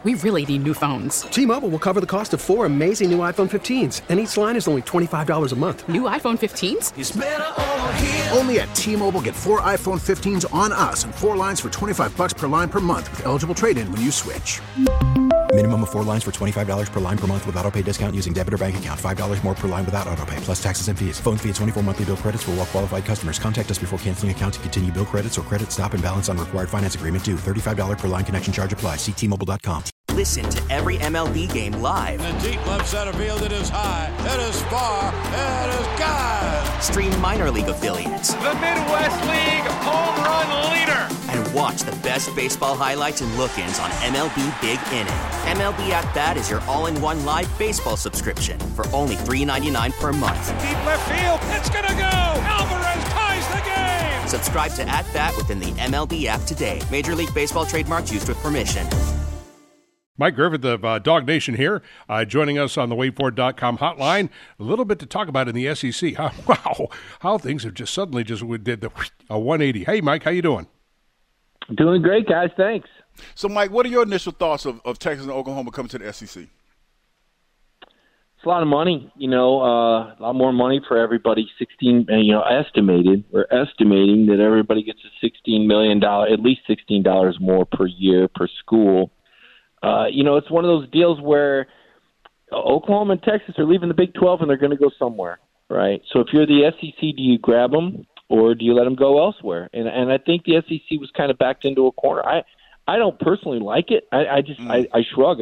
We really need new phones. T-Mobile will cover the cost of 4 amazing new iPhone 15s, and each line is only $25 a month. New iPhone 15s? It's better over here. Only at T-Mobile, get 4 iPhone 15s on us and 4 lines for $25 per line per month with eligible trade-in when you switch. Minimum of 4 lines for $25 per line per month with autopay discount using debit or bank account. $5 more per line without autopay, plus taxes and fees. Phone fee at 24 monthly bill credits for well-qualified customers. Contact us before canceling account to continue bill credits or credit stop and balance on required finance agreement due. $35 per line connection charge applies. See T-Mobile.com. Listen to every MLB game live. In the deep left center field, it is high, it is far, it is gone. Stream minor league affiliates. The Midwest League home run leader. And watch the best baseball highlights and look-ins on MLB Big Inning. MLB At Bat is your all-in-one live baseball subscription for only $3.99 per month. Deep left field, it's gonna go. Alvarez ties the game. Subscribe to At Bat within the MLB app today. Major League Baseball trademarks used with permission. Mike Griffith of Dog Nation here, joining us on the WadeFord.com hotline. A little bit to talk about in the SEC. Wow, how things have just suddenly did a 180. Hey, Mike, how you doing? Doing great, guys. Thanks. So, Mike, what are your initial thoughts of Texas and Oklahoma coming to the SEC? It's a lot of money, a lot more money for everybody. Estimated. We're estimating that everybody gets a $16 million, at least $16 more per year per school. It's one of those deals where Oklahoma and Texas are leaving the Big 12 and they're going to go somewhere, right? So if you're the SEC, do you grab them or do you let them go elsewhere? And I think the SEC was kind of backed into a corner. I don't personally like it. I shrug.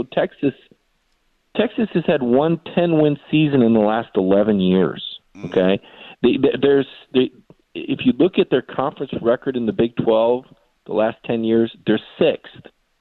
Texas has had one 10-win season in the last 11 years. Okay, if you look at their conference record in the Big 12 the last 10 years, they're sixth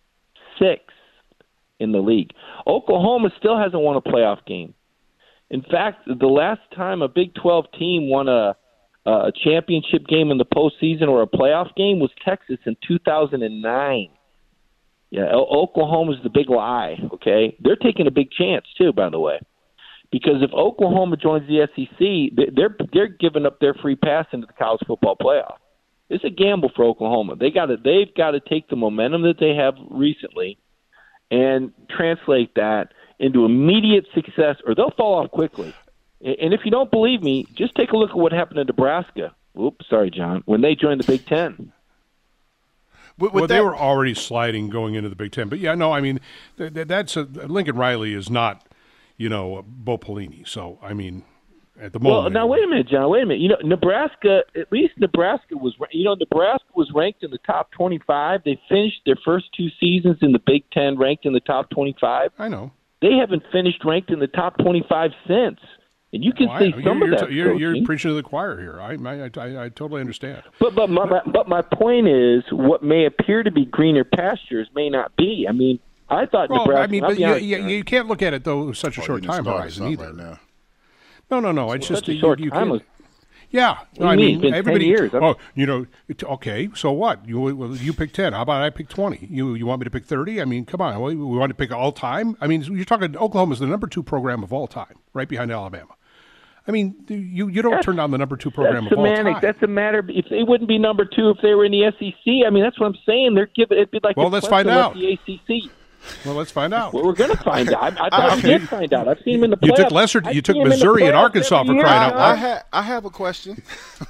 in the league. Oklahoma still hasn't won a playoff game. In fact, the last time a Big 12 team won a championship game in the postseason or a playoff game was Texas in 2009. Yeah, Oklahoma's the big lie, okay? They're taking a big chance, too, by the way. Because if Oklahoma joins the SEC, they're giving up their free pass into the college football playoff. It's a gamble for Oklahoma. They've got to take the momentum that they have recently and translate that into immediate success, or they'll fall off quickly. And if you don't believe me, just take a look at what happened in Nebraska. Oops, sorry, John. When they joined the Big Ten. They were already sliding going into the Big Ten. But, yeah, no, I mean, Lincoln Riley is not, Bo Pelini. So, I mean, at the moment. Well, now, wait a minute, John. Wait a minute. Nebraska was ranked in the top 25. They finished their first 2 seasons in the Big Ten ranked in the top 25. I know. They haven't finished ranked in the top 25 since. And you can see some of that. You're preaching to the choir here. I totally understand. But my point is, what may appear to be greener pastures may not be. I mean, I thought Nebraska. You can't look at it though such a short time horizon either. Right now. No. It's just a short time. Yeah, I mean everybody. 10 years. Okay. So what? You pick 10. How about I pick 20? You want me to pick 30? I mean, come on. We want to pick all time. I mean, you're talking Oklahoma's the number 2 program of all time, right behind Alabama. I mean, you don't turn down the number 2 program of all time. That's a matter. If they wouldn't be number 2 if they were in the SEC. I mean, that's what I'm saying. It'd be like let's find out. The ACC. Well, let's find out. Well, we're going to find out. I thought we did find out. I've seen him in the playoffs. You took Missouri and Arkansas for crying out loud. I have a question.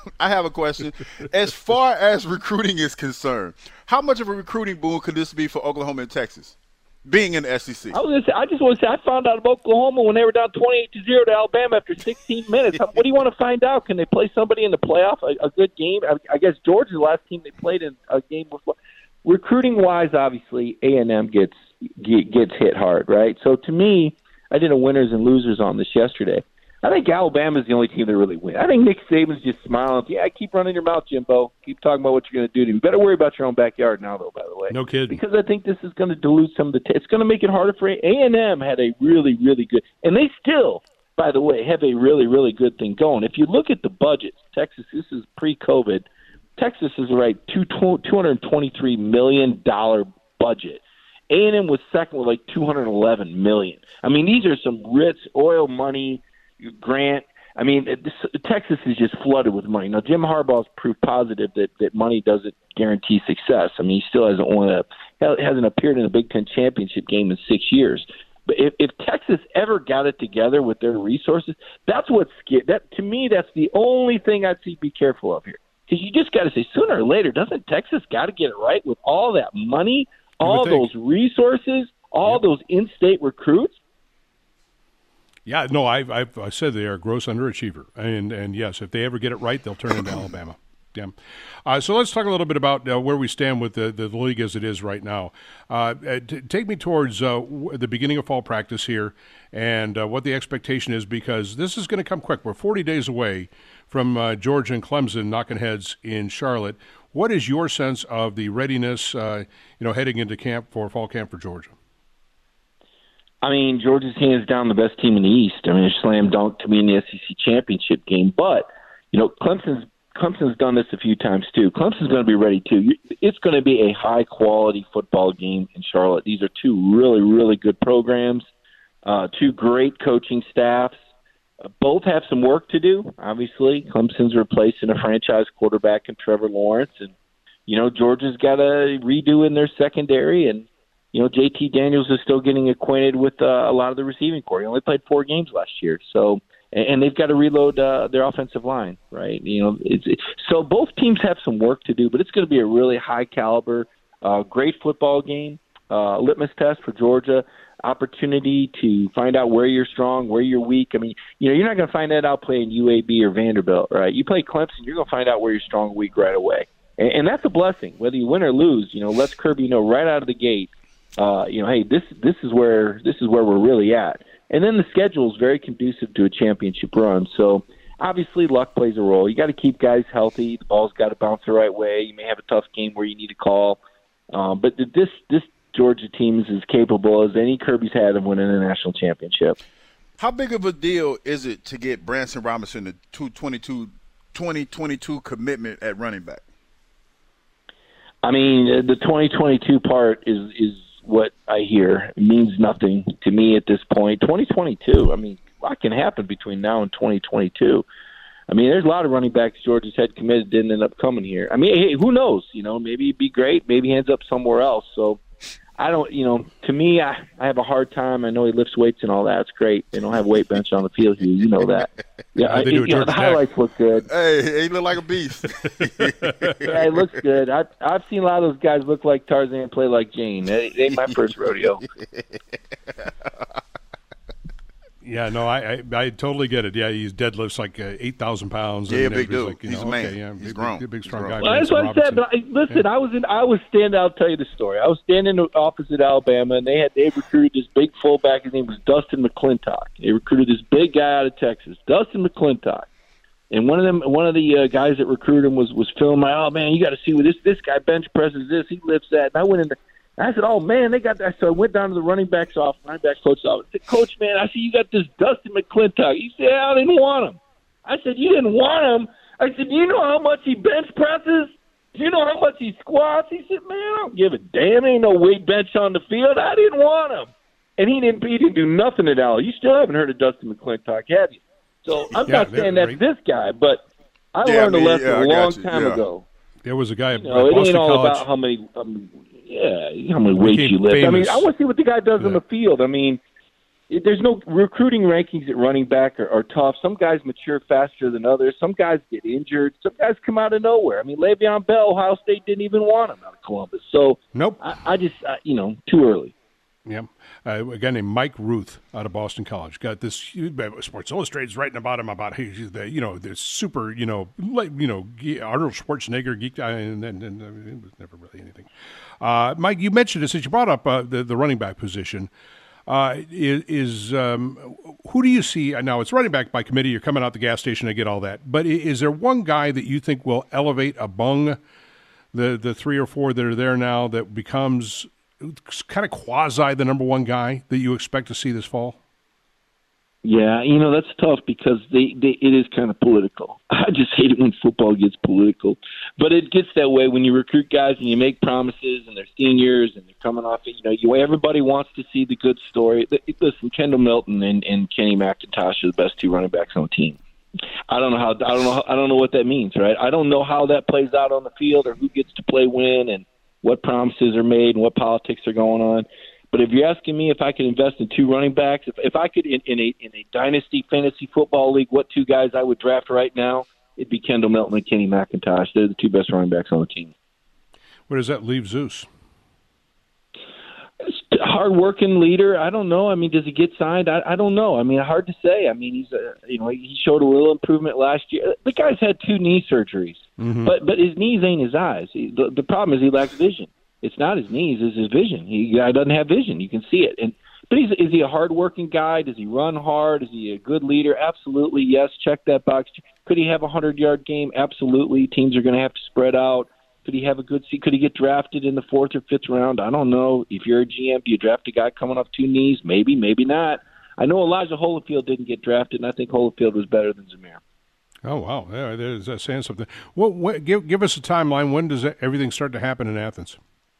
As far as recruiting is concerned, how much of a recruiting boom could this be for Oklahoma and Texas, being in the SEC? I just want to say I found out about Oklahoma when they were down 28-0 to Alabama after 16 minutes. What do you want to find out? Can they play somebody in the playoff, a good game? I guess Georgia's the last team they played in a game before. Recruiting-wise, obviously, A&M gets hit hard, right? So to me, I did a winners and losers on this yesterday. I think Alabama's the only team that really wins. I think Nick Saban's just smiling. Yeah, keep running your mouth, Jimbo. Keep talking about what you're going to do. You better worry about your own backyard now, though, by the way. No kidding. Because I think this is going to dilute some of the it's going to make it harder for A&M had a really, really good – and they still, by the way, have a really, really good thing going. If you look at the budgets, Texas, this is pre-COVID, Texas is $223 million budget. A&M was second with like $211 million. I mean, these are some rich oil money, grant. I mean, Texas is just flooded with money. Now, Jim Harbaugh's proof positive that money doesn't guarantee success. I mean, he still hasn't hasn't appeared in a Big Ten championship game in 6 years. But if Texas ever got it together with their resources, that's what's scary. To me, that's the only thing I'd be careful of here. Because you just got to say, sooner or later, doesn't Texas got to get it right with all that money, all those resources, all those in-state recruits? Yeah, no, I said they are a gross underachiever. And yes, if they ever get it right, they'll turn into Alabama. Yeah. So let's talk a little bit about where we stand with the league as it is right now. Take me towards the beginning of fall practice here and what the expectation is, because this is going to come quick. We're 40 days away from Georgia and Clemson knocking heads in Charlotte. What is your sense of the readiness, heading into fall camp for Georgia? I mean, Georgia's hands down the best team in the East. I mean, a slam dunk to me in the SEC championship game. But, Clemson's done this a few times too. Clemson's going to be ready too. It's going to be a high-quality football game in Charlotte. These are two really, really good programs, two great coaching staffs. Both have some work to do, obviously. Clemson's replacing a franchise quarterback in Trevor Lawrence. And, Georgia's got to redo in their secondary. And, JT Daniels is still getting acquainted with a lot of the receiving corps. He only played 4 games last year. So, and they've got to reload their offensive line, right? So both teams have some work to do, but it's going to be a really high caliber, great football game, litmus test for Georgia, opportunity to find out where you're strong, where you're weak. I mean, you're not going to find that out playing UAB or Vanderbilt, right? You play Clemson, you're going to find out where you're strong and weak right away. And that's a blessing, whether you win or lose. Let Kirby know right out of the gate, hey, this is where we're really at. And then the schedule is very conducive to a championship run. So obviously luck plays a role. You got to keep guys healthy. The ball's got to bounce the right way. You may have a tough game where you need a call. But this Georgia team is as capable as any Kirby's had of winning a national championship. How big of a deal is it to get Branson Robinson the 2022 commitment at running back? I mean, the 2022 part is what I hear. It means nothing to me at this point. 2022, I mean, a lot can happen between now and 2022. I mean, there's a lot of running backs Georgia's had committed didn't end up coming here. I mean, hey, who knows? Maybe it'd be great. Maybe he ends up somewhere else. So I don't, to me, I have a hard time. I know he lifts weights and all that. It's great. They don't have a weight bench on the field here. You know that. Yeah, the highlights look good. Hey, he look like a beast. Yeah, he looks good. I've seen a lot of those guys look like Tarzan, play like Jane. They ain't my first rodeo. Yeah, no, I totally get it. Yeah, he deadlifts like 8,000 pounds. Yeah, big dude. Like, he's a man. Okay, yeah, he's grown. Big strong guy. Well, that's what I said. But listen, I was standing. I'll tell you the story. I was standing opposite Alabama, and they recruited this big fullback. His name was Dustin McClintock. They recruited this big guy out of Texas, Dustin McClintock. And one of the guys that recruited him was filming. Oh man, you got to see what this guy bench presses this. He lifts that. And I went in there. I said, oh, man, they got that. So I went down to the running back coach's office. I said, Coach, man, I see you got this Dustin McClintock. He said, I didn't want him. I said, you didn't want him? I said, do you know how much he bench presses? Do you know how much he squats? He said, man, I don't give a damn. Ain't no weight bench on the field. I didn't want him. And he didn't do nothing at all. You still haven't heard of Dustin McClintock, have you? So I'm not saying that's this guy, but I learned a lesson a long time ago. There was a guy at Boston College. It ain't all about how many weights you lift. Famous. I mean, I want to see what the guy does on the field. I mean, there's no recruiting rankings at running back are tough. Some guys mature faster than others. Some guys get injured. Some guys come out of nowhere. I mean, Le'Veon Bell, Ohio State didn't even want him out of Columbus. So, nope. I just, too early. Yeah. A guy named Mike Ruth out of Boston College got this. Sports Illustrated's writing about him he's the super Arnold Schwarzenegger geek, and it was never really anything. Mike, you mentioned it since you brought up the running back position. Who do you see now? It's running back by committee. You're coming out the gas station to get all that. But is there one guy that you think will elevate among the 3 or 4 that are there now that becomes kind of quasi the number one guy that you expect to see this fall? Yeah, that's tough because it is kind of political. I just hate it when football gets political. But it gets that way when you recruit guys and you make promises and they're seniors and they're coming off it. Everybody wants to see the good story. Listen, Kendall Milton and Kenny McIntosh are the best 2 running backs on the team. I don't know what that means, right? I don't know how that plays out on the field or who gets to play when and what promises are made and what politics are going on. But if you're asking me if I could invest in 2 running backs, if I could in a dynasty fantasy football league, what 2 guys I would draft right now, it'd be Kendall Milton and Kenny McIntosh. They're the 2 best running backs on the team. Where does that leave Zeus? Hard-working leader. I don't know. I mean, does he get signed? I don't know. I mean, hard to say. I mean, he showed a little improvement last year. The guy's had 2 knee surgeries, but his knees ain't his eyes. The problem is he lacks vision. It's not his knees; it's his vision. He doesn't have vision. You can see it. But is he a hard-working guy? Does he run hard? Is he a good leader? Absolutely, yes. Check that box. Could he have a 100-yard game? Absolutely. Teams are going to have to spread out. Could he have a good season? Could he get drafted in the 4th or 5th round? I don't know. If you're a GM, do you draft a guy coming off 2 knees? Maybe, maybe not. I know Elijah Holyfield didn't get drafted, and I think Holyfield was better than Zamir. Oh, wow. Yeah, that's saying something. Give us a timeline. When does everything start to happen in Athens?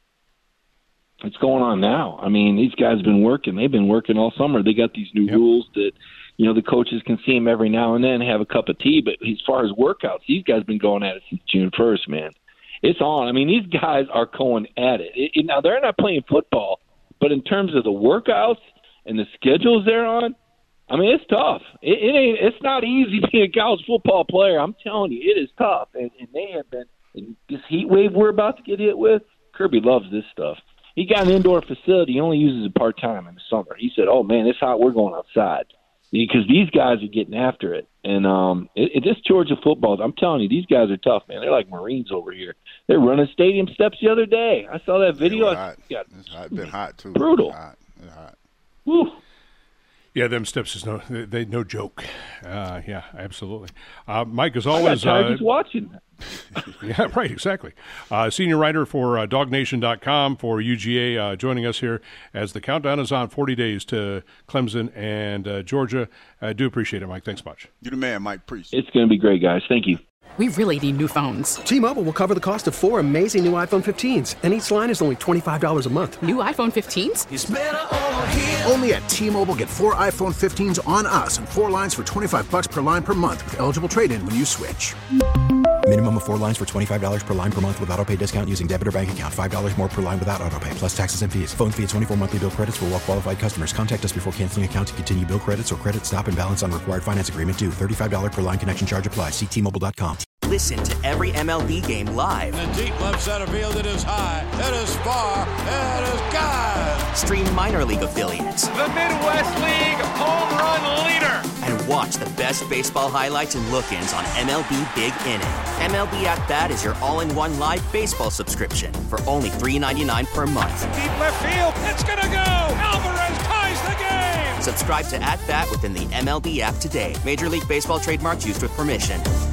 It's going on now. I mean, these guys have been working. They've been working all summer. They got these new rules that, the coaches can see them every now and then, have a cup of tea. But as far as workouts, these guys have been going at it since June 1st, man. It's on. I mean, these guys are going at it. Now, they're not playing football, but in terms of the workouts and the schedules they're on, I mean, it's tough. It's not easy being a college football player. I'm telling you, it is tough. And they have been – this heat wave we're about to get hit with, Kirby loves this stuff. He got an indoor facility. He only uses it part-time in the summer. He said, oh, man, it's hot. We're going outside. Because these guys are getting after it. And this Georgia football, I'm telling you, these guys are tough, man. They're like Marines over here. They're running stadium steps the other day. I saw that video. It's been hot, too. Brutal. It's hot. Woo. Yeah, them steps is no joke. Yeah, absolutely. Mike, as always, I got tired just watching. Yeah, right, exactly. Senior writer for DogNation.com for UGA, joining us here as the countdown is on. 40 days to Clemson and Georgia. I do appreciate it, Mike. Thanks much. You're the man, Mike. Priest. It's going to be great, guys. Thank you. We really need new phones. T-Mobile will cover the cost of 4 amazing new iPhone 15s, and each line is only $25 a month. New iPhone 15s? It's better over here. Only at T-Mobile, get 4 iPhone 15s on us and 4 lines for $25 per line per month with eligible trade-in when you switch. Minimum of 4 lines for $25 per line per month with autopay discount using debit or bank account. $5 more per line without autopay, plus taxes and fees. Phone fee at 24 monthly bill credits for well-qualified customers. Contact us before canceling account to continue bill credits or credit stop and balance on required finance agreement due. $35 per line connection charge applies. See T-Mobile.com. Listen to every MLB game live. In the deep left center field, it is high, it is far, it is God. Stream minor league affiliates. The Midwest League home run leader. And watch the best baseball highlights and look-ins on MLB Big Inning. MLB At Bat is your all-in-one live baseball subscription for only $3.99 per month. Deep left field, it's gonna go. Alvarez ties the game. Subscribe to At Bat within the MLB app today. Major League Baseball trademarks used with permission.